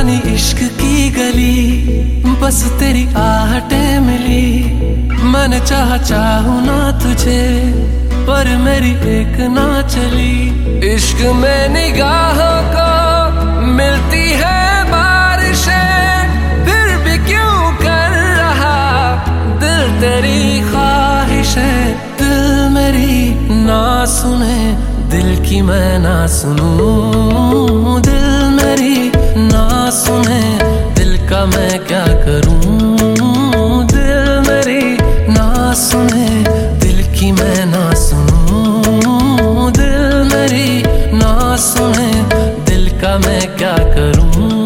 जानी इश्क की गली, बस तेरी आहटें मिली। मैंने चाहूं ना तुझे, पर मेरी एक ना चली। इश्क में निगाहों को मिलती है बारिशें, फिर भी क्यों कर रहा दिल तेरी ख्वाहिशें। दिल मेरी ना सुने, दिल की मैं ना सुनूं। दिल मेरी ना सुने, दिल का मैं क्या करूं। दिल मेरी ना सुने, दिल की मैं ना सुनूं। दिल मेरी ना सुने, दिल का मैं क्या करूं।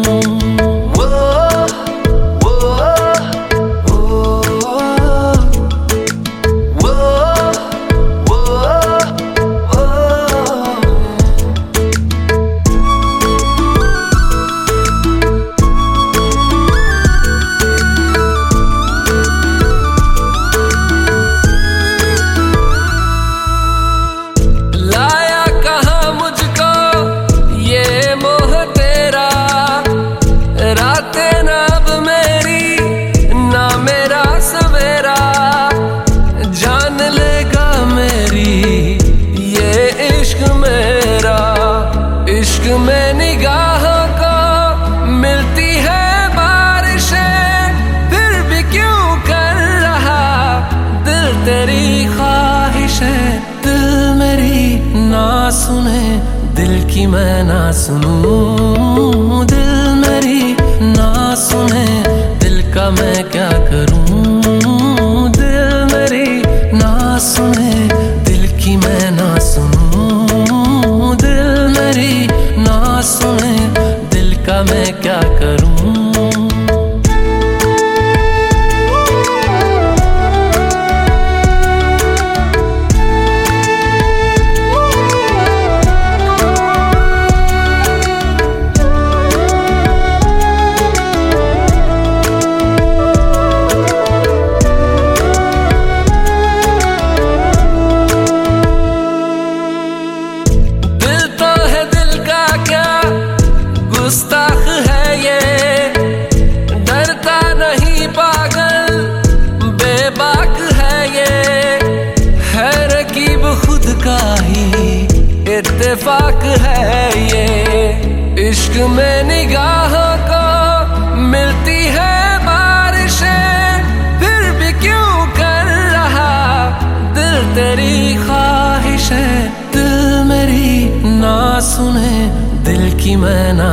इश्क में निगाहों को मिलती है बारिशें, फिर भी क्यों कर रहा दिल तेरी ख्वाहिशें। दिल मेरी ना सुने, दिल की मैं ना सुनूं। दिल मेरी ना सुने, दिल का मैं क्या करूं। दिल मेरी ना सुने, दिल की मैं ना सुनूं। दिल मेरी ना सुने, दिल का मैं क्या करूं। गुस्ताख है ये, डरता नहीं पागल बेबाक है ये। है रकीब खुद का ही इत्तेफाक है ये। इश्क में निगाहों को मिलती है बारिशें, फिर भी क्यों कर रहा दिल तेरी ख्वाहिशें। दिल मेरी ना सुने, दिल की मैं ना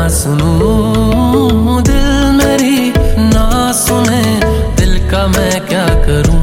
सुनूं। दिल मेरी ना सुने, दिल का मैं क्या करूं।